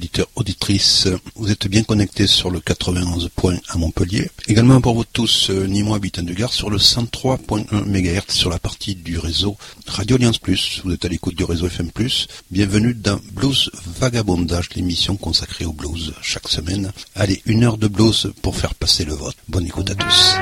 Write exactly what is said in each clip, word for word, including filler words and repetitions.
auditeurs, auditrices. Vous êtes bien connectés sur le quatre-vingt-onze point un à Montpellier. Également pour vous tous, Nîmois habitants du Gard, sur le cent trois point un mégahertz sur la partie du réseau Radio Alliance Plus. Vous êtes à l'écoute du réseau F M plus. Bienvenue dans Blues Vagabondage, l'émission consacrée au blues chaque semaine. Allez, une heure de blues pour faire passer le vote. Bonne écoute à tous.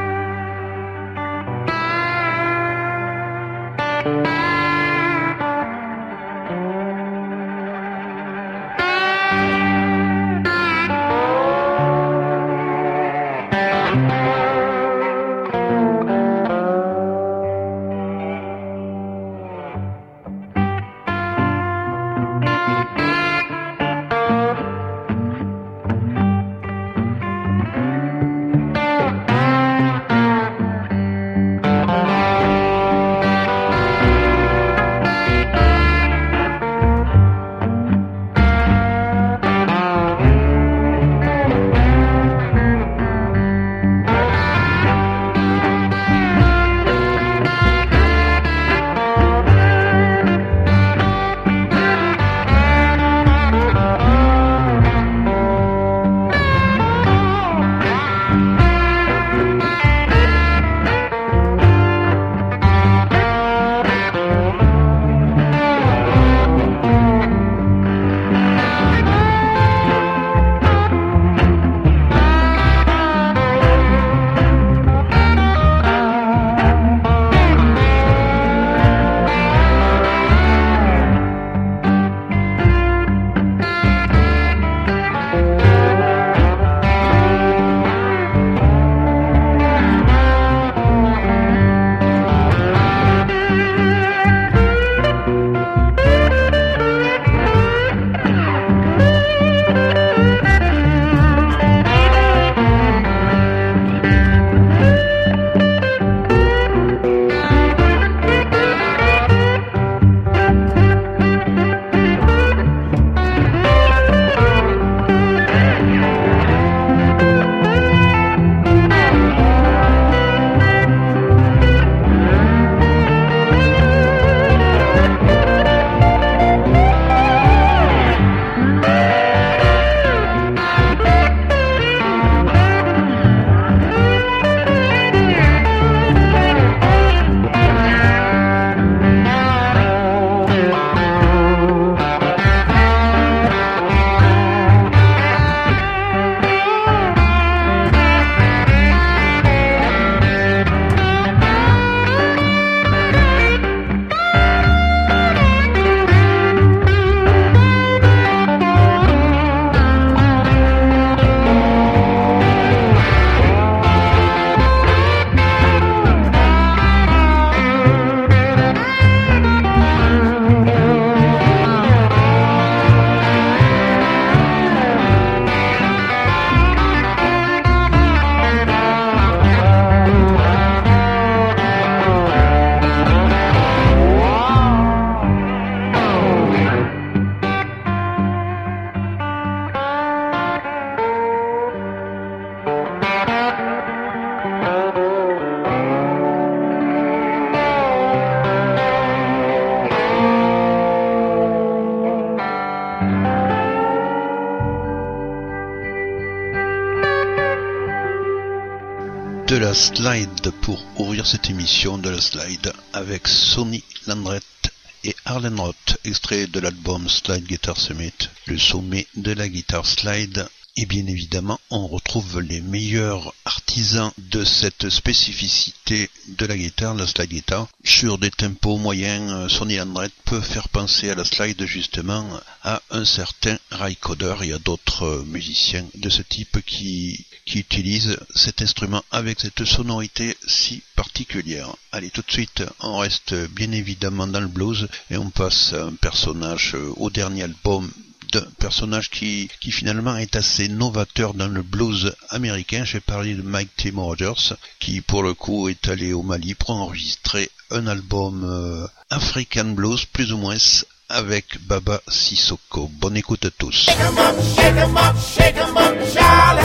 De la slide pour ouvrir cette émission, de la slide avec Sonny Landreth et Arlen Roth, extrait de l'album Slide Guitar Summit, le sommet de la guitare slide. Et bien évidemment, on retrouve les meilleurs artisans de cette spécificité de la guitare, la slide guitar. Sur des tempos moyens, Sonny Landreth peut faire penser à la slide justement à un certain Ray Cooder. Il y a d'autres musiciens de ce type qui, qui utilisent cet instrument avec cette sonorité si particulière. Allez, tout de suite, on reste bien évidemment dans le blues et on passe à un personnage au dernier album, d'un personnage qui, qui finalement est assez novateur dans le blues américain. J'ai parlé de Mike Tim Rogers, qui pour le coup est allé au Mali pour enregistrer un album euh, African Blues, plus ou moins, avec Baba Sissoko. Bonne écoute à tous. Shake 'em up, shake 'em up, shake 'em up, Charlie.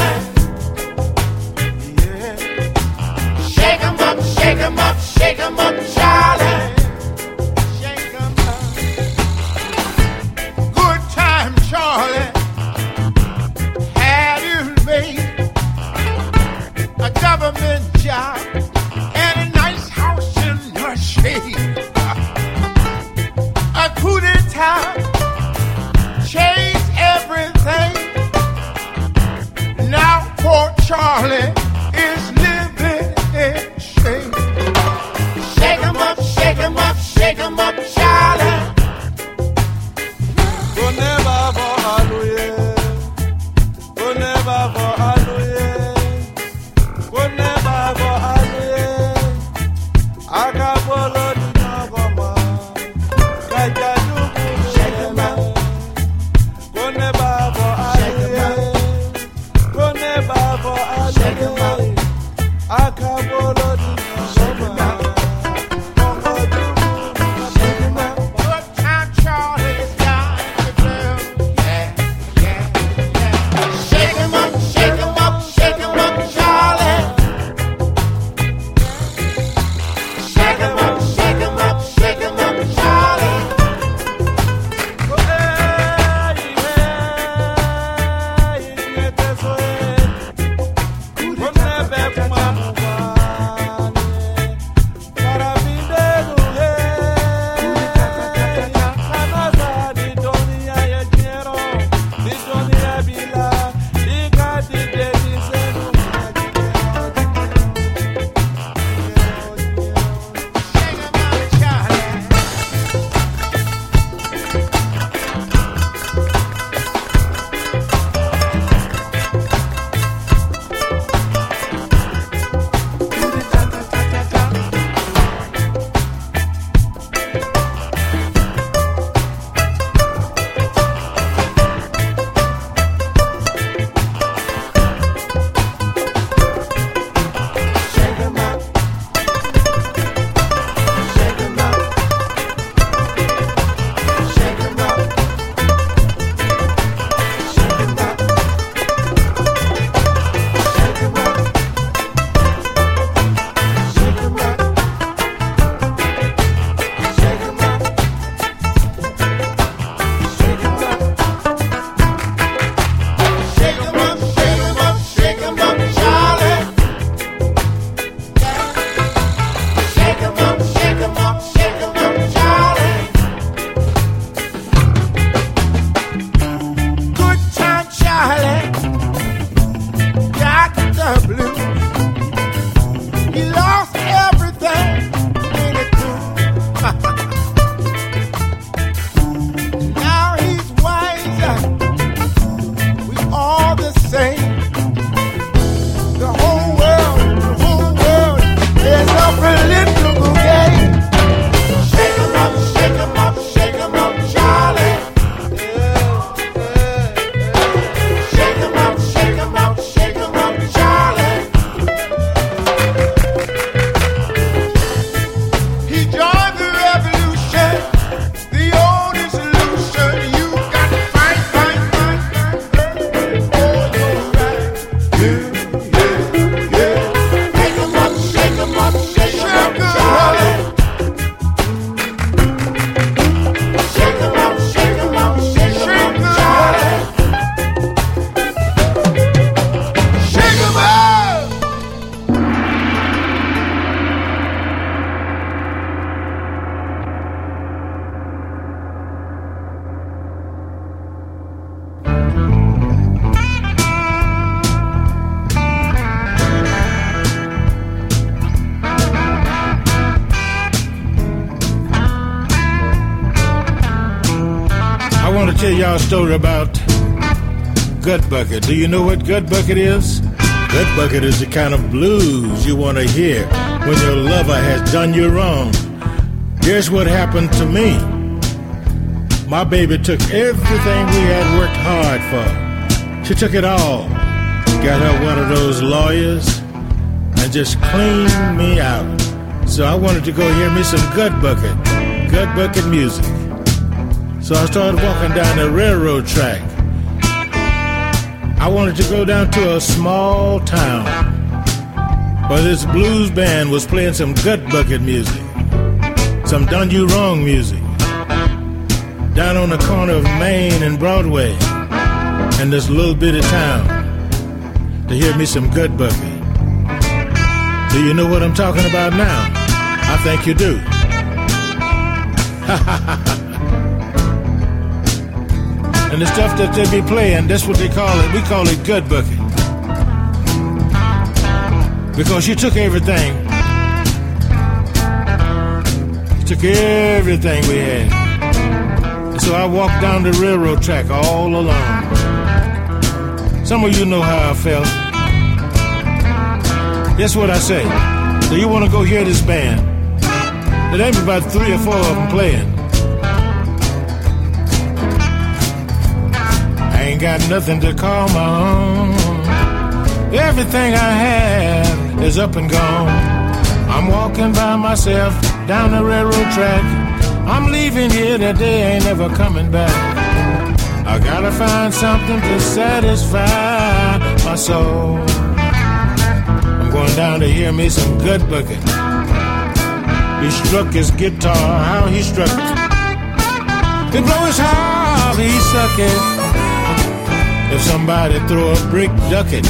Yeah. Shake 'em up, shake 'em up, shake 'em up, Charlie. Shake 'em up. Good time, Charlie. the blues. He lost everything in it too. Now he's wiser. We all the same. The whole world, the whole world is a political game. Shake 'em up, shake 'em up, shake 'em up, Charlie. Shake 'em up, shake 'em up, shake 'em up, Charlie. He joined the revolution, the only solution. You got to fight, fight, fight, fight, fight for your right. Yeah, yeah, yeah. Shake 'em up, shake 'em up, shake 'em up, Charlie. Shake 'em up, shake 'em up, shake 'em up, Charlie. Shake 'em up. I want to tell y'all a story about Gut Bucket. Do you know what Gut Bucket is? Gut Bucket is the kind of blues you want to hear when your lover has done you wrong. Here's what happened to me. My baby took everything we had worked hard for. She took it all. Got her one of those lawyers and just cleaned me out. So I wanted to go hear me some Gut Bucket, Gut Bucket music. So I started walking down the railroad track. I wanted to go down to a small town where this blues band was playing some Gut Bucket music, some Done You Wrong music, down on the corner of Main and Broadway in this little bitty town, to hear me some Gut Bucket. Do you know what I'm talking about now? I think you do. Ha ha ha ha. And the stuff that they be playing, that's what they call it. We call it Gut Bucket. Because she took everything. She took everything we had. And so I walked down the railroad track all alone. Some of you know how I felt. That's what I say. So you want to go hear this band? There ain't about three or four of them playing. Ain't got nothing to call my own. Everything I have is up and gone. I'm walking by myself down the railroad track. I'm leaving here today, ain't never coming back. I gotta find something to satisfy my soul. I'm going down to hear me some Gut Bucket. He struck his guitar, how he struck it. He blow his harp, he suck it. If somebody throw a brick, duck it.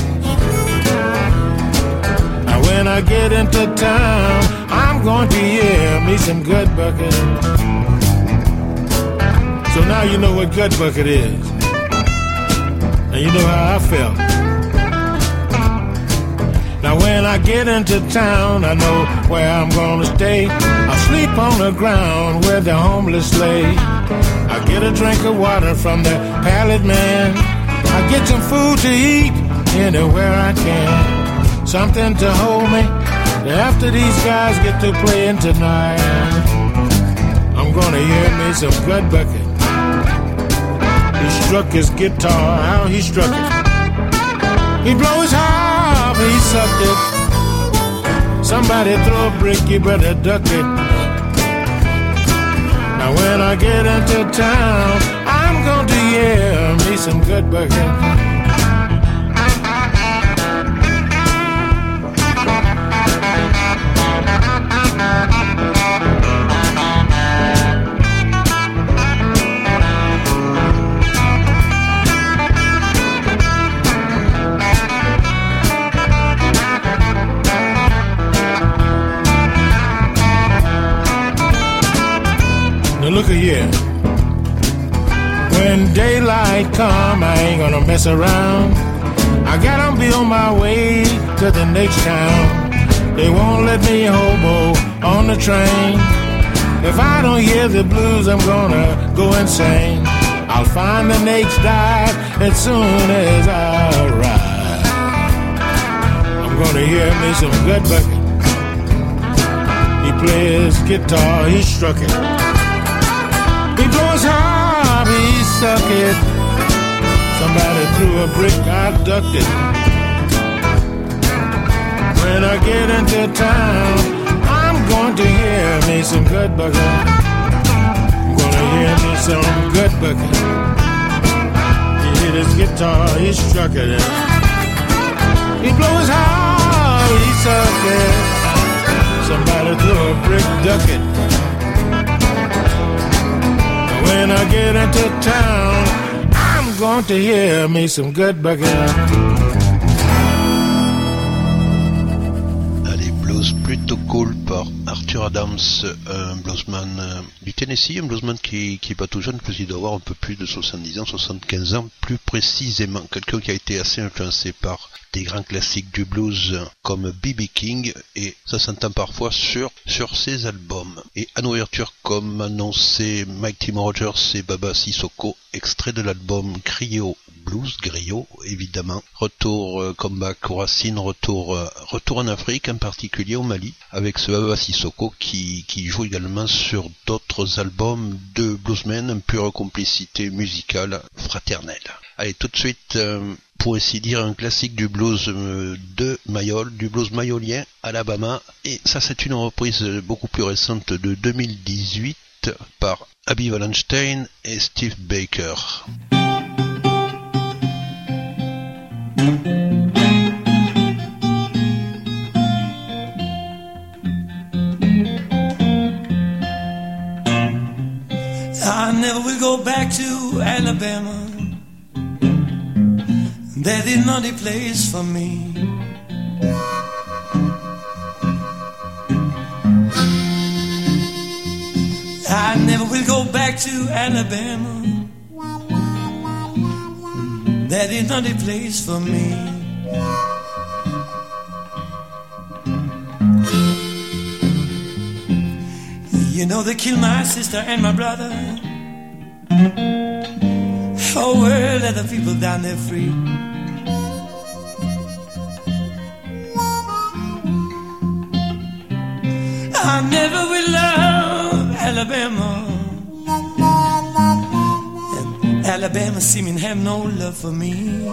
Now when I get into town, I'm going to hear me some Gut Bucket. So now you know what Gut Bucket is. And you know how I felt. Now when I get into town, I know where I'm gonna stay. I sleep on the ground where the homeless lay. I get a drink of water from the pallid man. I get some food to eat anywhere I can. Something to hold me after these guys get to playing tonight. I'm gonna hear me some Gut Bucket. He struck his guitar, how he struck it. He blow his harp, he sucked it. Somebody throw a brick, you better duck it. Now when I get into town, I'm going to hear me some Gut Bucket. Now look at here. When daylight come, I ain't gonna mess around. I gotta be on my way to the next town. They won't let me hobo on the train. If I don't hear the blues, I'm gonna go insane. I'll find the next dive as soon as I arrive. I'm gonna hear me some good bucket. He plays guitar, he struck it. He blows hard, he suck it. Somebody threw a brick, I ducked it. When I get into town, I'm going to hear me some good bucket. I'm gonna hear me some good bucket. He hit his guitar, he struck it. He blows hard, he suck it. Somebody threw a brick, duck it. When I get into town, I'm going to hear me some good bucket. Allez, blues plutôt cool par Arthur Adams, un bluesman euh, du Tennessee, un bluesman qui, qui est pas tout jeune, qu'il doit avoir un peu plus de soixante-dix ans, soixante-quinze ans, plus précisément. Quelqu'un qui a été assez influencé par des grands classiques du blues comme B B King, et ça s'entend parfois sur, sur ses albums. Et en ouverture, comme annoncé, Mike Tim Rogers et Baba Sissoko, extrait de l'album Griot Blues, Griot évidemment. Retour, euh, comeback aux racines, retour, euh, retour en Afrique, en particulier au Mali, avec ce Baba Sissoko qui, qui joue également sur d'autres albums de bluesmen, une pure complicité musicale fraternelle. Allez, tout de suite, euh, pour ainsi dire, un classique du blues euh, de Mayol, du blues mayolien, Alabama. Et ça, c'est une reprise beaucoup plus récente de deux mille dix-huit par Abby Wallenstein et Steve Baker. I never will go back to Alabama. That is not a place for me. I never will go back to Alabama. That is not a place for me. You know they killed my sister and my brother. Oh, well, let the people down there free. I never will love Alabama. And Alabama seeming have no love for me.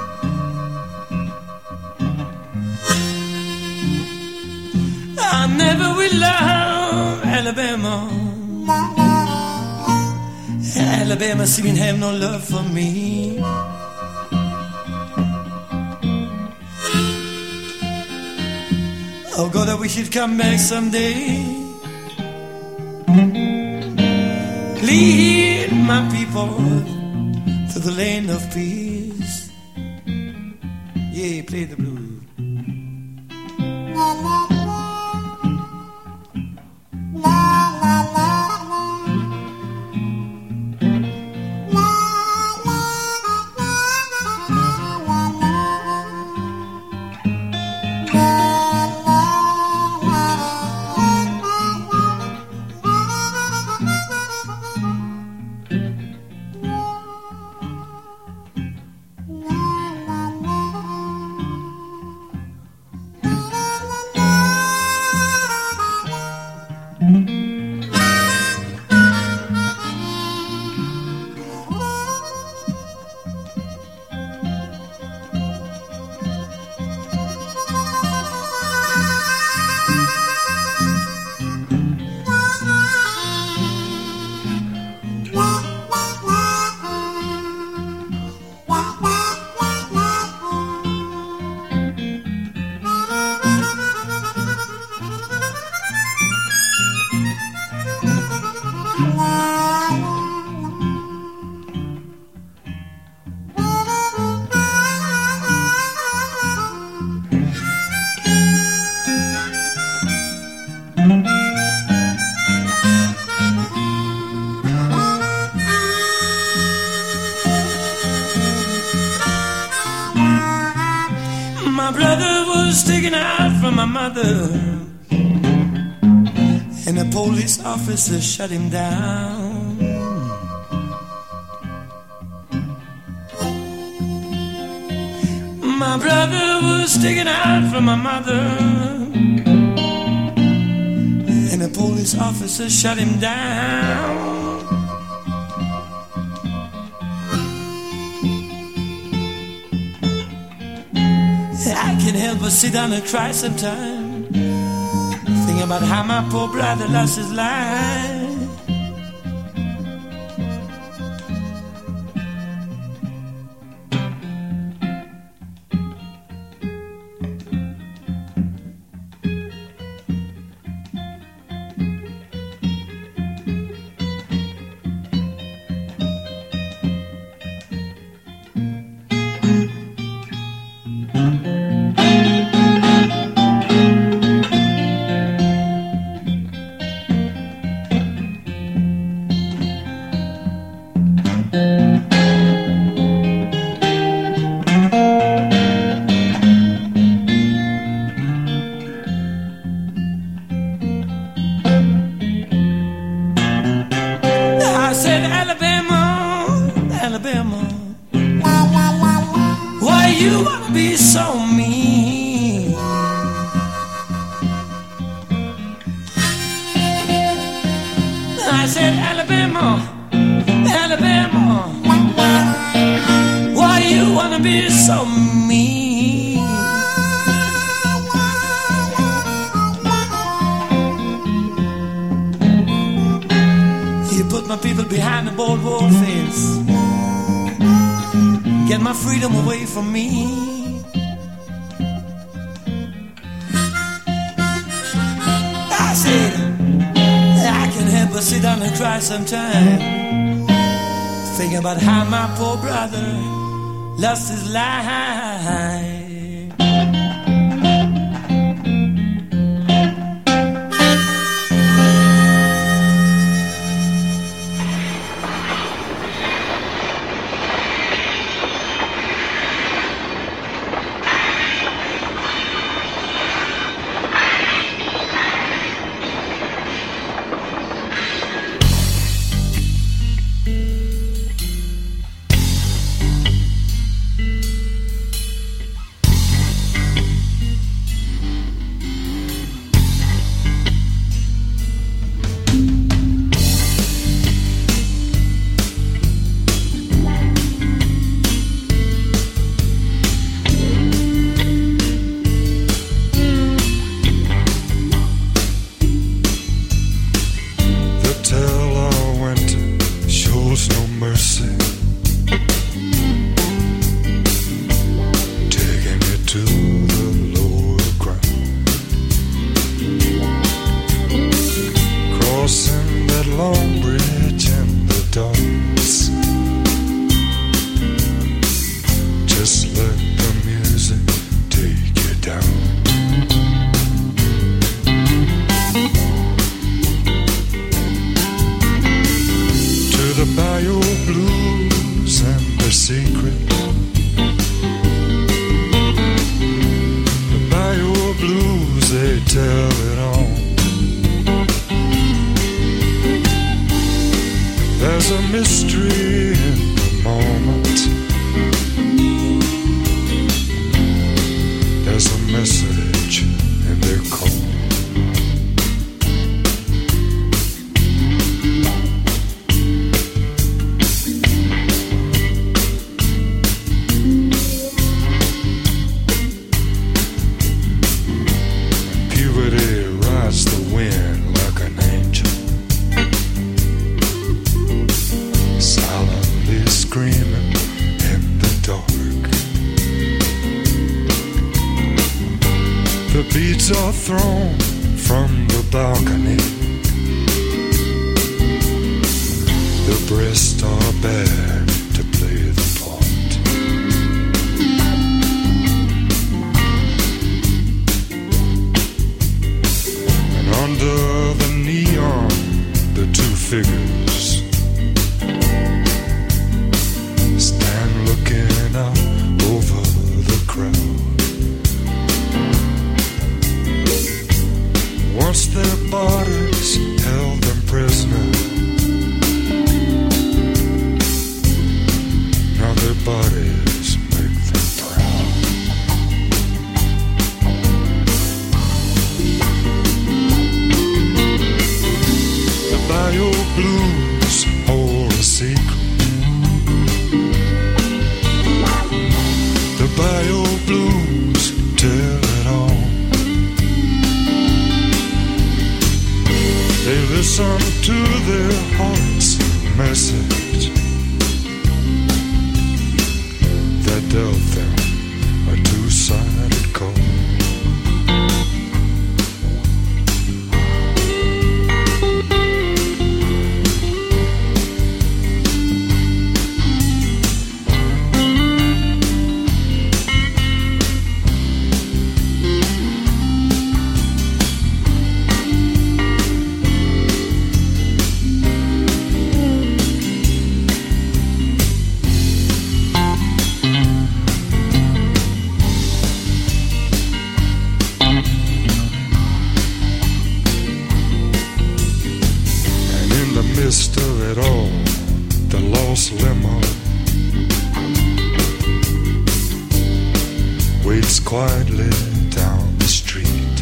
I never will love Alabama. Alabama seeming have no love for me. Oh God, I wish you'd come back someday. Lead my people to the land of peace. Yeah, play the blues. My brother was taken out from my mother, and a police officer shut him down. My brother was taken out from my mother, and a police officer shut him down. I can't help but sit down and cry sometime, thinking about how my poor brother lost his life. Sometime, thinking about how my poor brother lost his life. Stand looking out over the crowd. quietly down the street.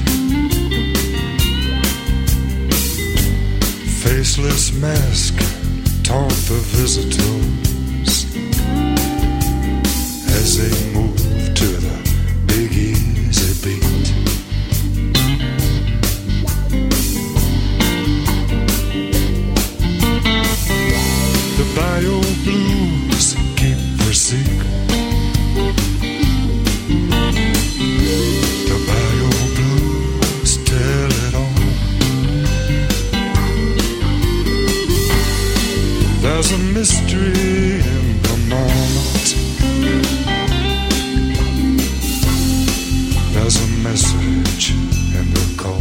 Faceless mask taunt the visitors as they move to the big easy beat. The Bayou Blues keep their secret. The Bayou Blues tell it all. There's a mystery in the moment. There's a message in the call.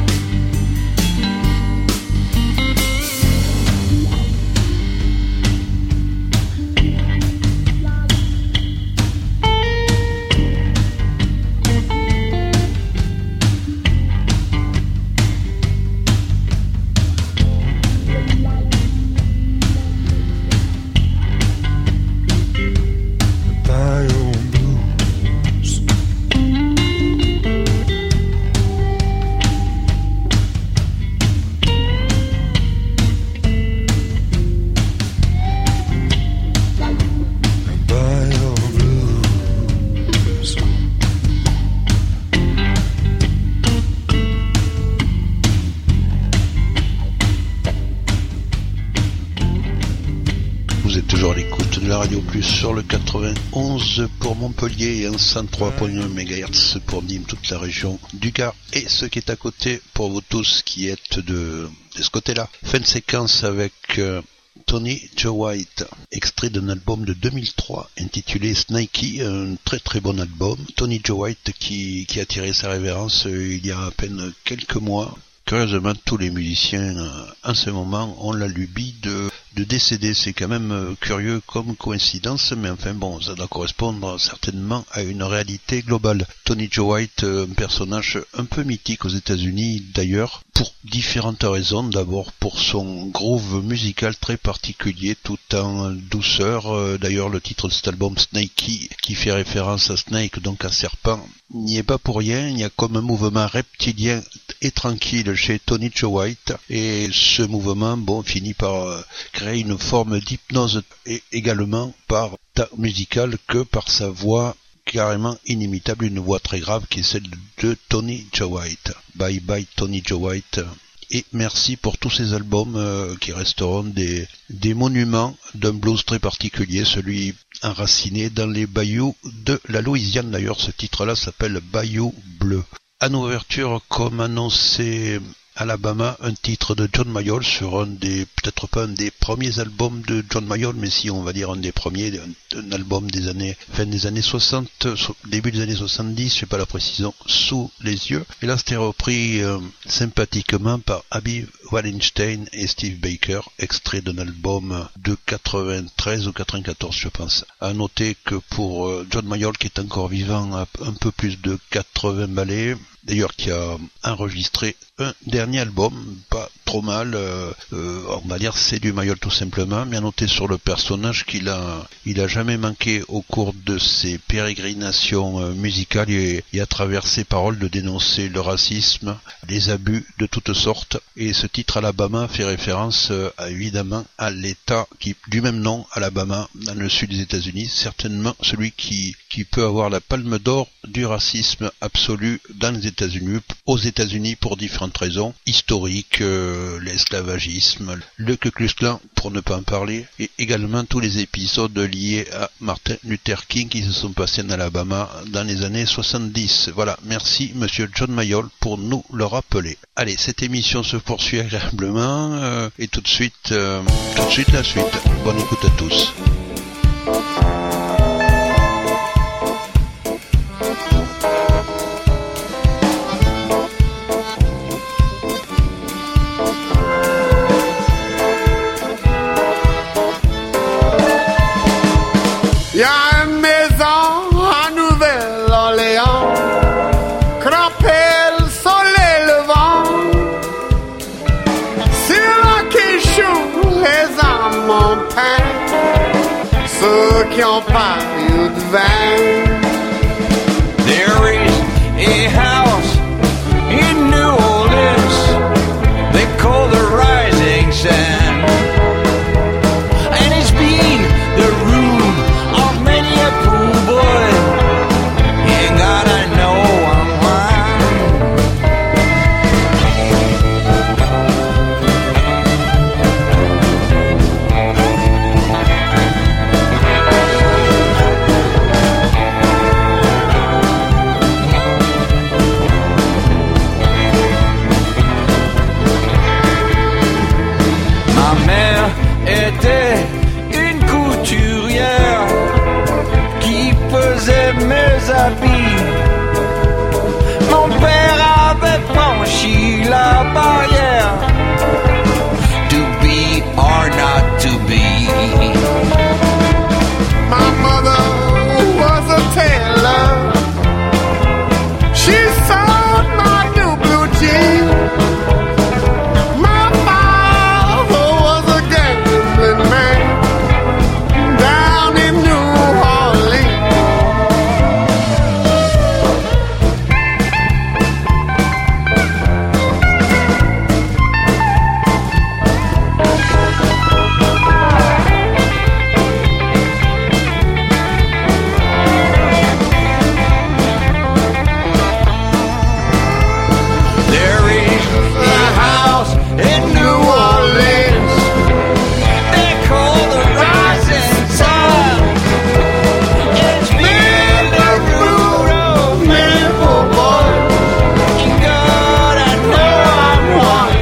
Sur le quatre-vingt-onze pour Montpellier et un cent trois virgule un mégahertz pour Nîmes, toute la région du Gard et ce qui est à côté pour vous tous qui êtes de, de ce côté-là. Fin de séquence avec euh, Tony Joe White, extrait d'un album de deux mille trois intitulé Snakey, un très très bon album. Tony Joe White qui, qui a tiré sa révérence euh, il y a à peine quelques mois. Curieusement, tous les musiciens euh, en ce moment ont la lubie de, de décéder. C'est quand même euh, curieux comme coïncidence, mais enfin bon, ça doit correspondre certainement à une réalité globale. Tony Joe White, euh, un personnage un peu mythique aux États-Unis d'ailleurs, pour différentes raisons. D'abord pour son groove musical très particulier, tout en douceur. Euh, d'ailleurs, le titre de cet album, Snakey, qui fait référence à Snake, donc à serpent, n'y est pas pour rien. Il y a comme un mouvement reptilien et tranquille chez Tony Joe White, et ce mouvement bon finit par euh, créer une forme d'hypnose, et également par ta musical que par sa voix carrément inimitable, une voix très grave qui est celle de Tony Joe White. Bye bye Tony Joe White, et merci pour tous ces albums euh, qui resteront des, des monuments d'un blues très particulier, celui enraciné dans les bayous de la Louisiane. D'ailleurs, ce titre-là s'appelle Bayou Bleu. En ouverture, comme annoncé, Alabama, un titre de John Mayall sur un des, peut-être pas un des premiers albums de John Mayall, mais si on va dire un des premiers, un, un album des années, fin des années soixante, début des années soixante-dix, je sais pas la précision, sous les yeux. Et là, c'était repris euh, sympathiquement par Abby Wallenstein et Steve Baker, extrait d'un album de quatre-vingt-treize ou quatre-vingt-quatorze, je pense. À noter que pour euh, John Mayall, qui est encore vivant à un peu plus de quatre-vingts ballets, d'ailleurs qui a enregistré un dernier album, pas trop mal, euh, euh, on va dire c'est du Mayall tout simplement, mais à noter sur le personnage qu'il a, il a jamais manqué au cours de ses pérégrinations euh, musicales et, et à travers ses paroles de dénoncer le racisme, les abus de toutes sortes, et ce titre Alabama fait référence euh, à, évidemment à l'état qui, du même nom, Alabama, dans le sud des États-Unis, certainement celui qui, qui peut avoir la palme d'or du racisme absolu dans les États-Unis, aux États-Unis pour différentes raisons historiques, euh, l'esclavagisme, le Ku Klux Klan pour ne pas en parler, et également tous les épisodes liés à Martin Luther King qui se sont passés en Alabama dans les années soixante-dix. Voilà, merci Monsieur John Mayall pour nous le rappeler. Allez, cette émission se poursuit agréablement euh, et tout de suite, euh, tout de suite la suite. Bonne écoute à tous. Il y a une maison à Nouvelle-Orléans, crampée le soleil levant, sur la quichou les âmes en pain, ceux qui ont pas eu de vin. There mes habits. Mon père avait franchi la barrière. To be or not to be. My mother was a tailor. She sewed my new blue jeans. My father was a gambling man down in New Orleans. There is a house in New Orleans they call the Rising Sun. It's been the root of many poor boys. In God I know I'm one.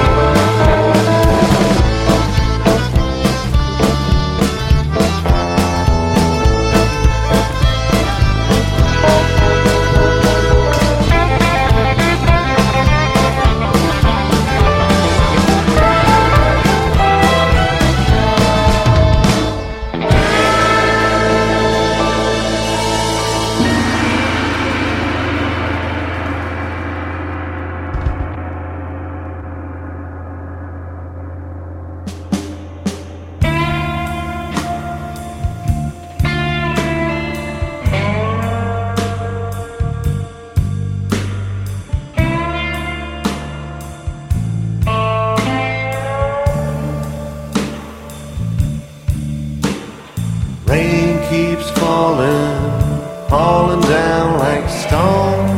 Rain keeps falling, falling down like stone.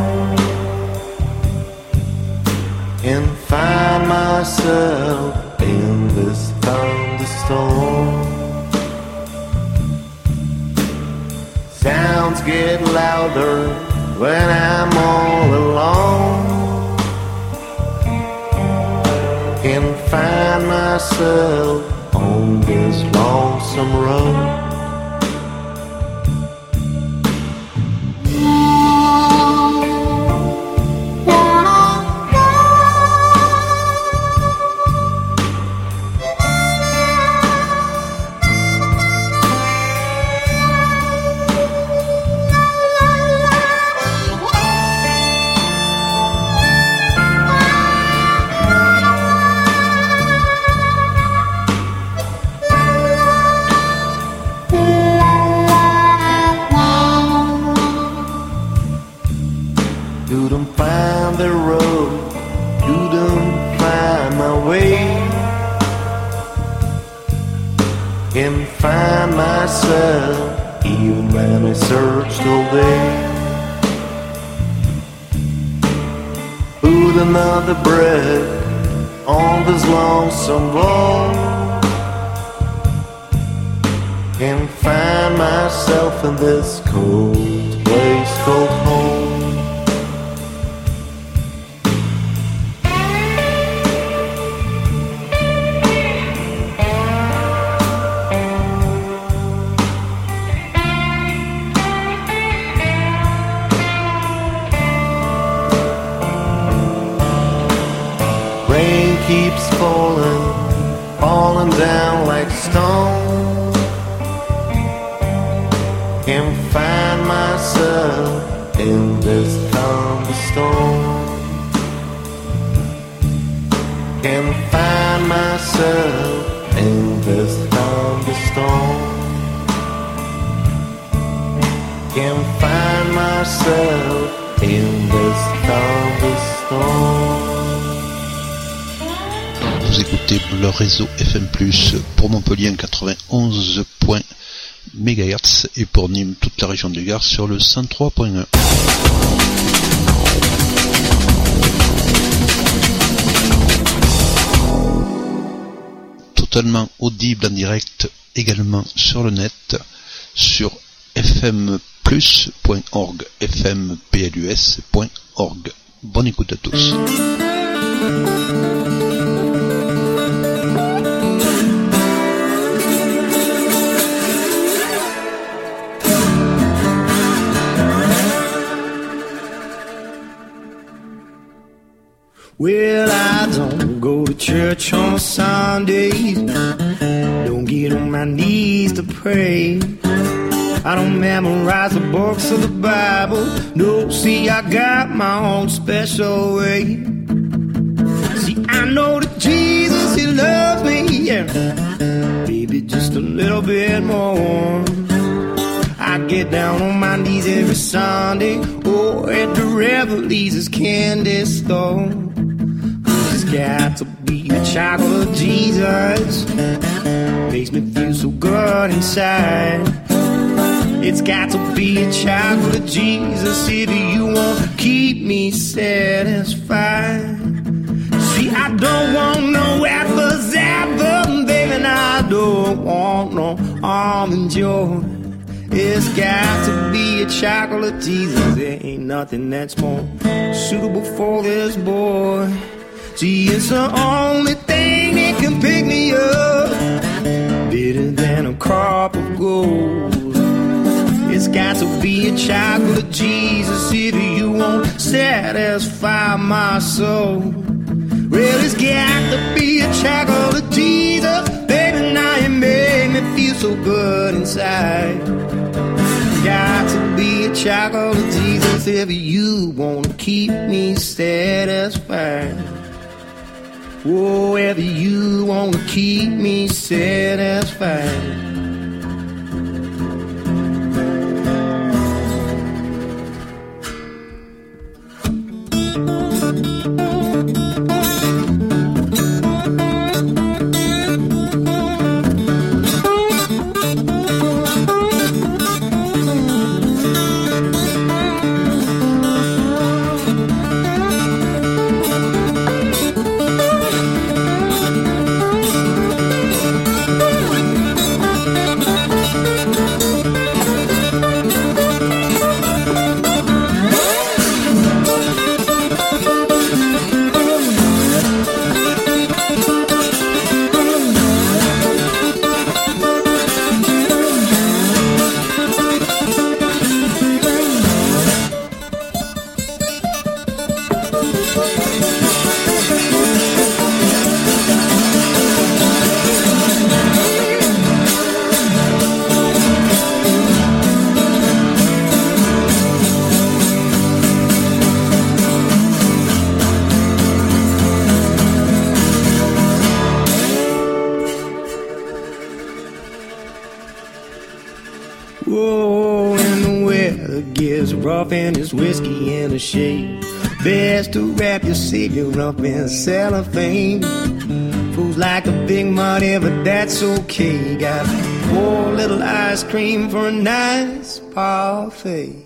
And find myself in this thunderstorm. Sounds get louder when I'm all alone. And find myself on this lonesome road. Couldn't find the road, couldn't find my way. Can't find myself even when I searched all day. Put another breath on this lonesome wall. Can't find myself in this cold place called home. Rain keeps falling, falling down like stone. Can't find myself in this thunderstorm. Can't find myself in this thunderstorm. Can't find myself in this thunderstorm. Vous écoutez le réseau F M plus, pour Montpellier quatre-vingt-onze mégahertz et pour Nîmes toute la région du Gard sur le cent trois point un. Totalement audible en direct également sur le net sur f m plus point org, f m plus point org. Bonne écoute à tous. Well, I don't go to church on Sundays, don't get on my knees to pray. I don't memorize the books of the Bible. No, see, I got my own special way. See, I know that Jesus, He loves me, yeah, maybe just a little bit more. I get down on my knees every Sunday, oh, at the Revelie's candy store. There's got to be a child of Jesus, makes me feel so good inside. It's got to be a child of Jesus if you want to keep me satisfied. See, I don't want no apples, apples, baby, and I don't want no almond joy. It's got to be a child of Jesus. There ain't nothing that's more suitable for this boy. See, it's the only thing that can pick me up, better than a crop of gold. It's got to be a child of Jesus if you won't satisfy my soul. Well, it's got to be a child of Jesus, baby, now you make me feel so good inside. Got to be a child of Jesus if you won't keep me satisfied. Oh, if you won't keep me satisfied. Whoa, and the weather gets rough and it's whiskey in a shade. Best to wrap your cigarette up in cellophane. Fools like a big money, but that's okay. Got poor little ice cream for a nice parfait.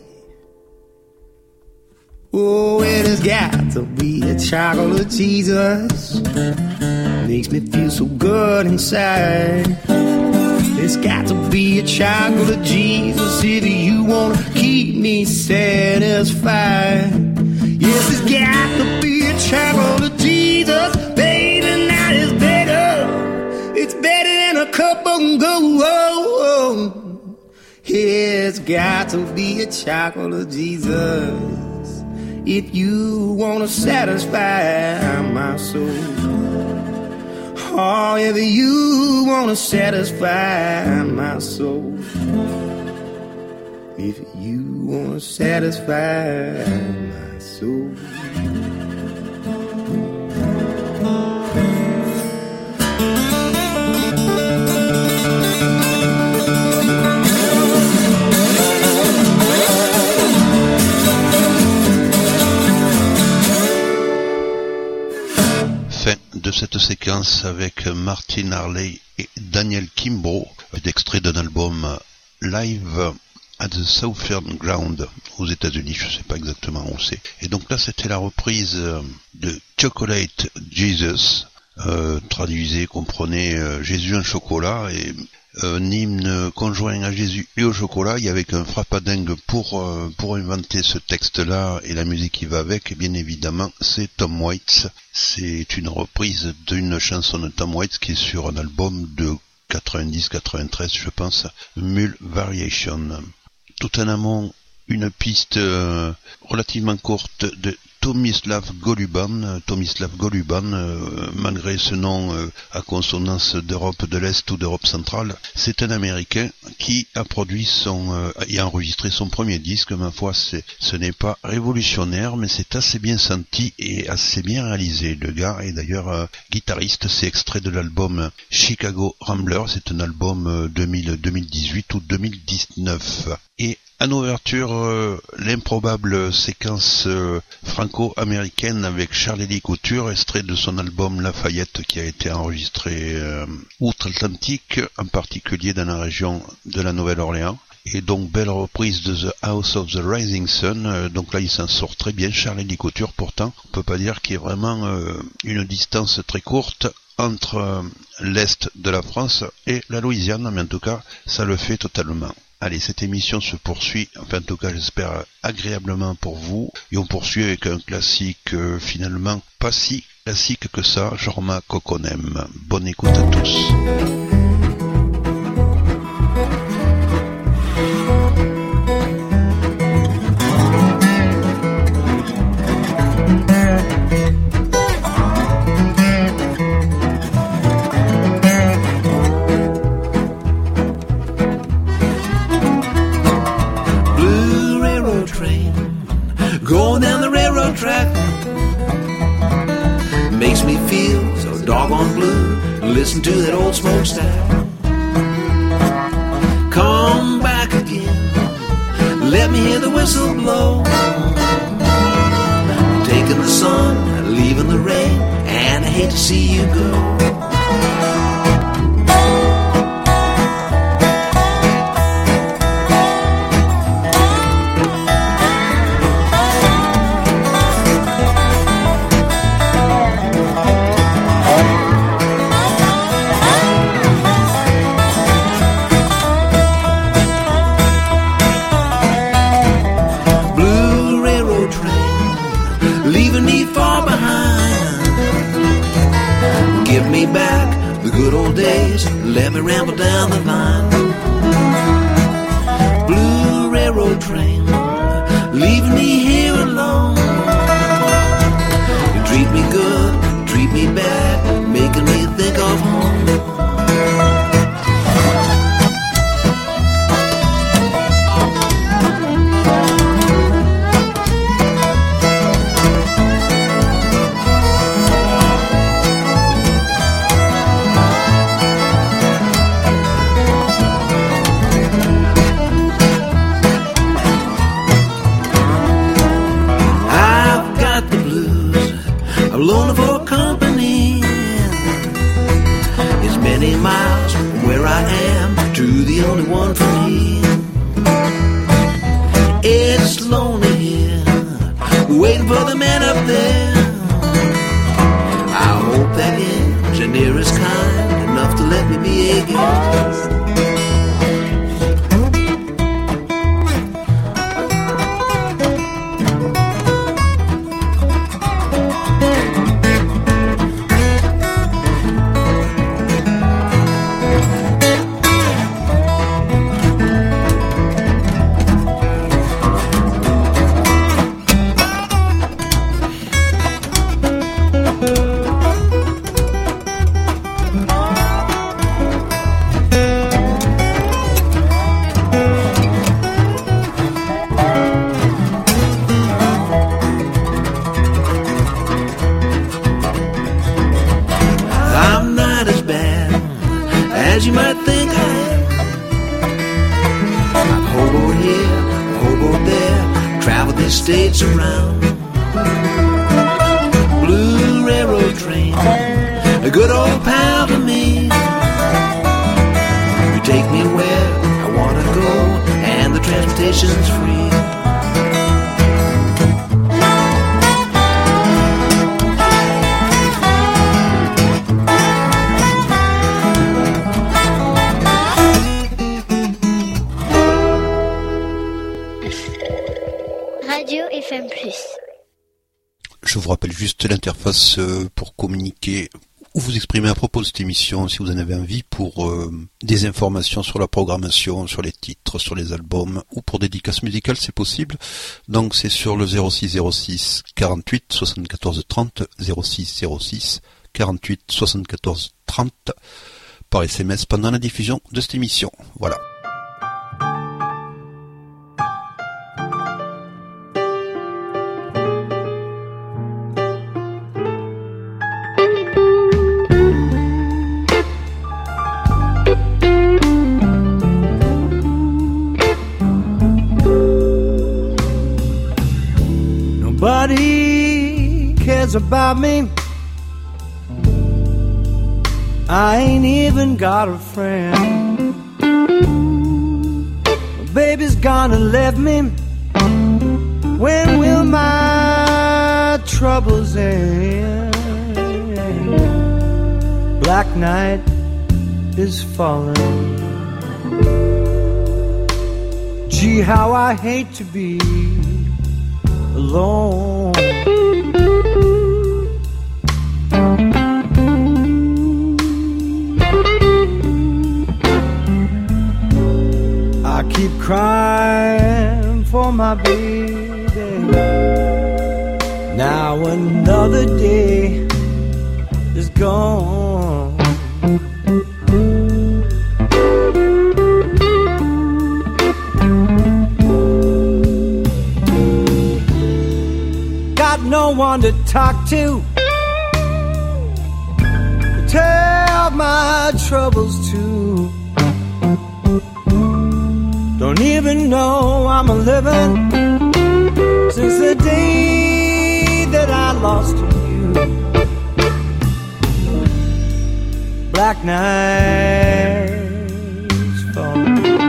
Oh, it has got to be a child of Jesus, makes me feel so good inside. It's got to be a child of Jesus if you want to keep me satisfied. Yes, it's got to be a child of Jesus, baby, now it's better. It's better than a cup of gold. It's got to be a child of Jesus if you want to satisfy my soul. Oh, if you want to satisfy my soul, if you want to satisfy my soul. De cette séquence avec Martin Harley et Daniel Kimbrough, d'extrait d'un album Live at the Southern Ground aux États-Unis, je sais pas exactement où c'est. Et donc là, c'était la reprise de Chocolate Jesus, euh, traduisait, comprenait euh, Jésus en chocolat, et un hymne conjoint à Jésus et au chocolat. Il y avait un frappadingue pour euh, pour inventer ce texte-là et la musique qui va avec. Et bien évidemment, c'est Tom Waits. C'est une reprise d'une chanson de Tom Waits qui est sur un album de quatre-vingt-dix quatre-vingt-treize, je pense, Mule Variation. Tout en amont, une piste euh, relativement courte de Tomislav Goluban. Tomislav Goluban, euh, malgré ce nom euh, à consonance d'Europe de l'Est ou d'Europe centrale, c'est un Américain qui a produit son euh, et a enregistré son premier disque. Ma foi, c'est, ce n'est pas révolutionnaire, mais c'est assez bien senti et assez bien réalisé. Le gars est d'ailleurs euh, guitariste. C'est extrait de l'album Chicago Rambler. C'est un album euh, deux mille, deux mille dix-huit ou deux mille dix-neuf. Et en ouverture, euh, l'improbable séquence euh, franco-américaine avec Charlie Lee Couture, extrait de son album Lafayette qui a été enregistré euh, outre-Atlantique, en particulier dans la région de la Nouvelle-Orléans. Et donc, belle reprise de The House of the Rising Sun. Euh, donc là, il s'en sort très bien, Charlie Lee Couture. Pourtant, on peut pas dire qu'il y ait vraiment euh, une distance très courte entre euh, l'Est de la France et la Louisiane, mais en tout cas, ça le fait totalement. Allez, cette émission se poursuit, enfin en tout cas j'espère agréablement pour vous, et on poursuit avec un classique euh, finalement pas si classique que ça, Jorma Kokonem. Bonne écoute à tous. Going down the railroad track makes me feel so doggone blue. Listen to that old smokestack. Come back again, let me hear the whistle blow. Taking the sun, leaving the rain, and I hate to see you go. Back the good old days, let me ramble down the line. Blue railroad train, leaving me here alone. You treat me good, treat me bad, making me think of home. Lonely for company. It's many miles from where I am to the only one for me. It's lonely here, waiting for the man up there. I hope that engineer is kind enough to let me be a guest. As you might think I am, I'm hobo here, hobo there, travel these states around. Blue railroad train, a good old pal to me. You take me where I wanna go, and the transportation's free. F M plus. Je vous rappelle juste l'interface pour communiquer, ou vous exprimer à propos de cette émission si vous en avez envie pour euh, des informations sur la programmation, sur les titres, sur les albums ou pour dédicaces musicales, c'est possible. Donc c'est sur le zéro six zéro six quarante-huit soixante-quatorze trente, zéro six zéro six quarante-huit soixante-quatorze trente par S M S pendant la diffusion de cette émission. Voilà. Nobody cares about me. I ain't even got a friend. My baby's gonna leave me. When will my troubles end? Black night is falling. Gee, how I hate to be alone. I keep crying for my baby. Now another day is gone. Got no one to talk to, tell my troubles to. Don't even know I'm a living since the day that I lost you. Black nights fall.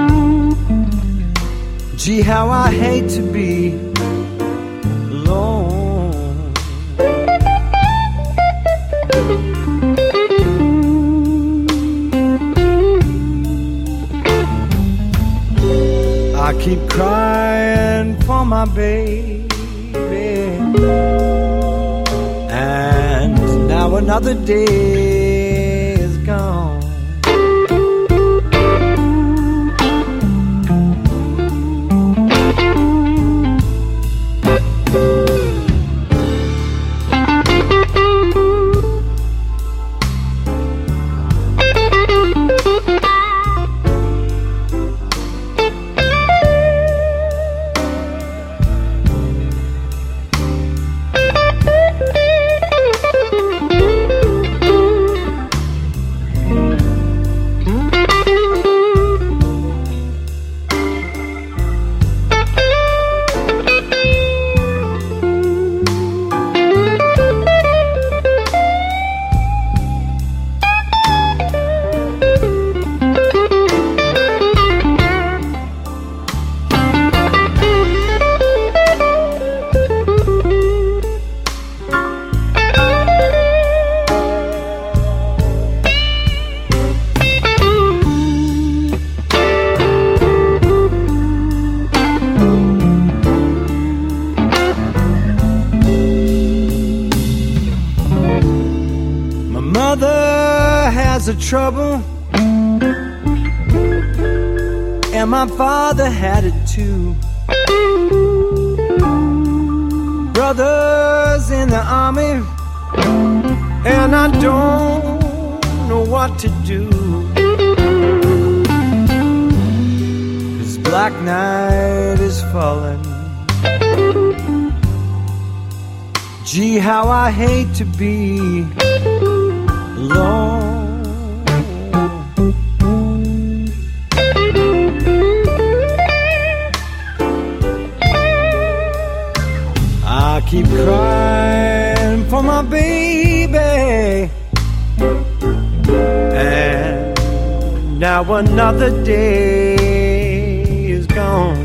Gee, how I hate to be alone. I keep crying for my baby, and now another day is gone. Trouble, and my father had it too. Brothers in the army, and I don't know what to do. 'Cause black night is falling. Gee, how I hate to be alone. I keep crying for my baby, and now another day is gone.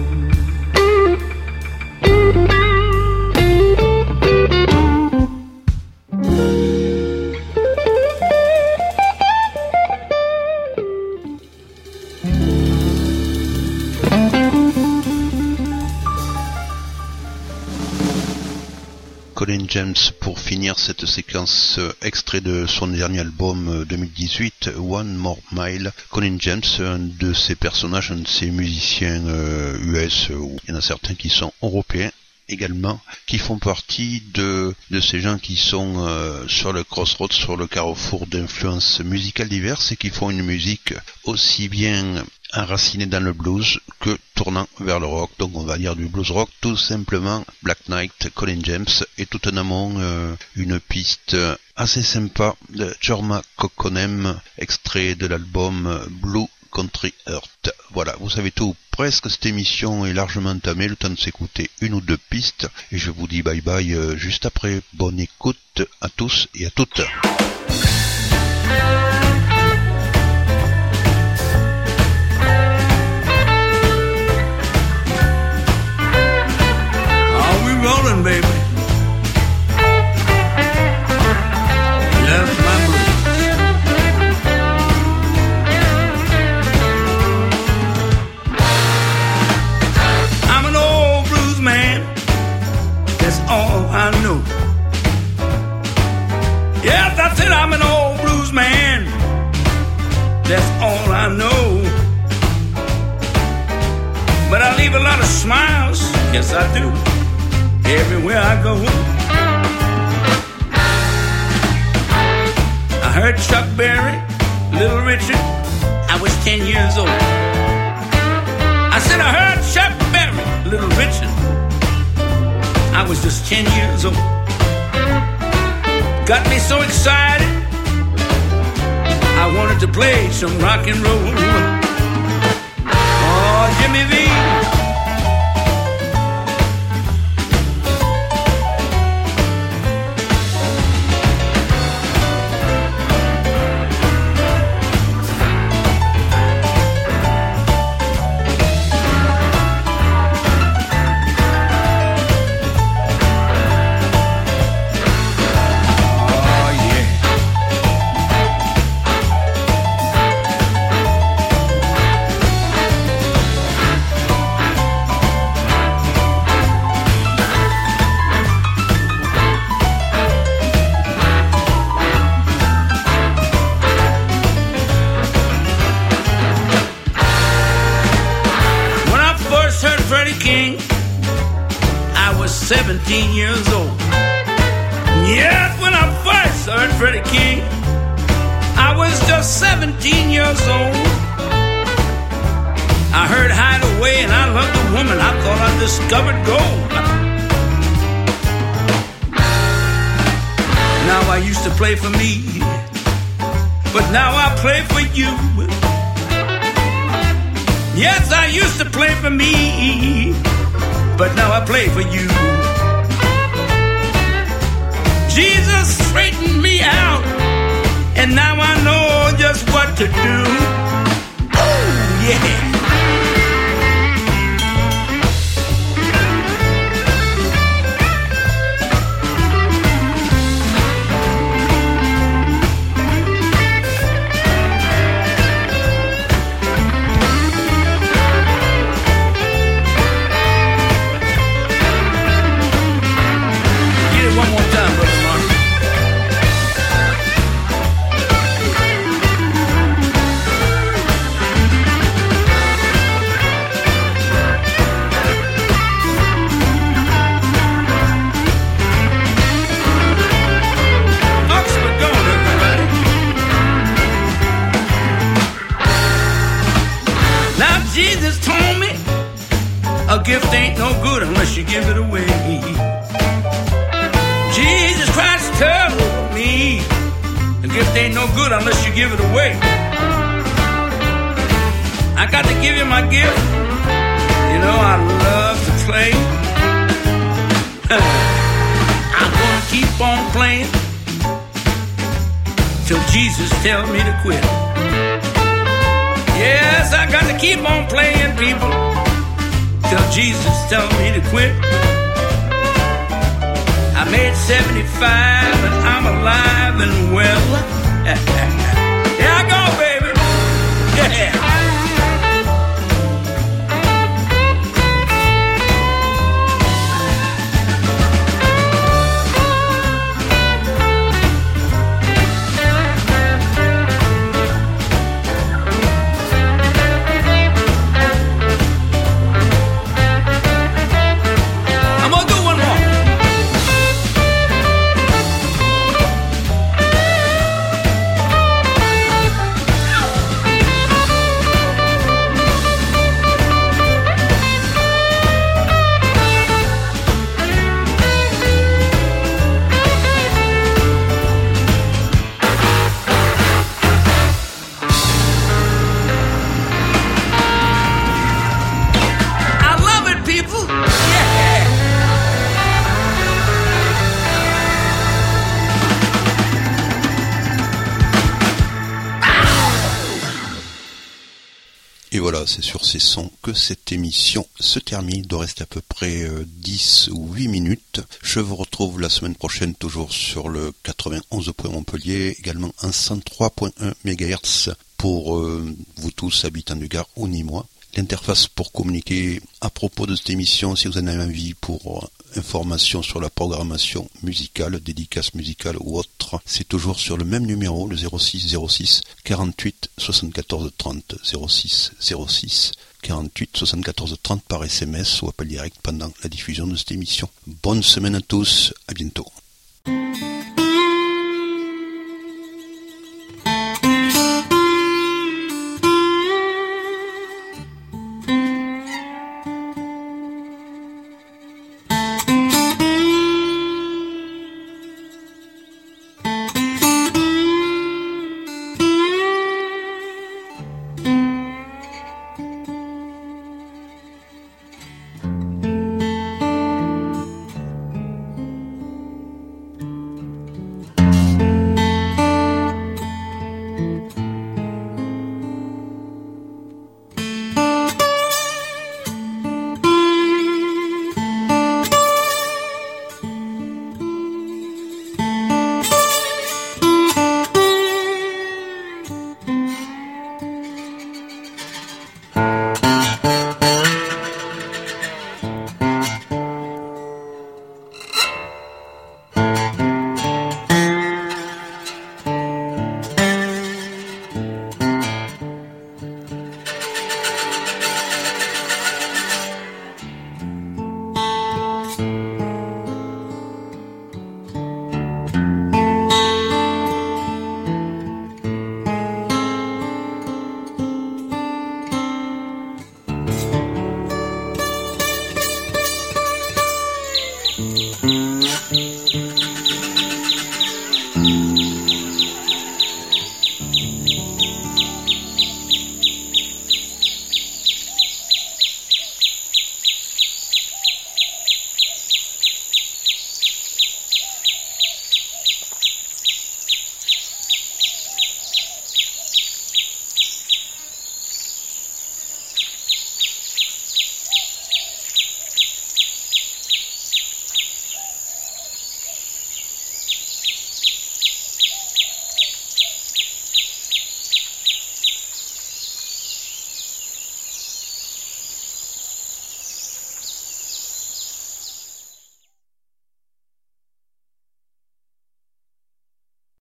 Colin James pour finir cette séquence euh, extrait de son dernier album euh, deux mille dix-huit, One More Mile. Colin James, un de ces personnages, un de ces musiciens euh, U S, euh, où il y en a certains qui sont européens également, qui font partie de, de ces gens qui sont euh, sur le crossroads, sur le carrefour d'influences musicales diverses et qui font une musique aussi bien enraciné dans le blues que tournant vers le rock, donc on va dire du blues rock tout simplement. Black Knight, Colin James, et tout en amont euh, une piste assez sympa de Jorma Kokkonen, extrait de l'album Blue Country Earth. Voilà, vous savez tout, presque cette émission est largement entamée, le temps de s'écouter une ou deux pistes, et je vous dis bye bye euh, juste après. Bonne écoute à tous et à toutes. Rolling, baby. Left my blues. I'm an old blues man. That's all I know. Yes, that's it. I'm an old blues man. That's all I know. But I leave a lot of smiles. Yes, I do. Everywhere I go. I heard Chuck Berry, Little Richard, I was ten years old. I said I heard Chuck Berry, Little Richard, I was just ten years old. Got me so excited, I wanted to play some rock and roll. Oh, Jimmy V. seventeen years old. Yes, when I first heard Freddie King, I was just seventeen years old. I heard Hideaway and I loved the woman. I thought I discovered gold. Now I used to play for me, but now I play for you. Yes, I used to play for me, but now I play for you. Jesus straightened me out, and now I know just what to do. Oh, yeah. A gift ain't no good unless you give it away. Jesus Christ told me a gift ain't no good unless you give it away. I got to give you my gift. You know I love to play. I'm gonna keep on playing till Jesus tells me to quit. Yes, I got to keep on playing, people, till Jesus tells me to quit. I made seventy-five and I'm alive and well. Here I go, baby. Yeah. voilà, c'est sur ces sons que cette émission se termine. Il doit rester à peu près euh, dix ou huit minutes. Je vous retrouve la semaine prochaine, toujours sur le quatre-vingt-onze point Montpellier, également en cent trois point un mégahertz pour euh, vous tous, habitants du Gard ou Nîmois. L'interface pour communiquer à propos de cette émission, si vous en avez envie, pour euh, informations sur la programmation musicale, dédicace musicale ou autre, c'est toujours sur le même numéro, le zéro six zéro six quarante-huit soixante-quatorze trente, zéro six zéro six quarante-huit soixante-quatorze trente par S M S ou appel direct pendant la diffusion de cette émission. Bonne semaine à tous, à bientôt. Thank you.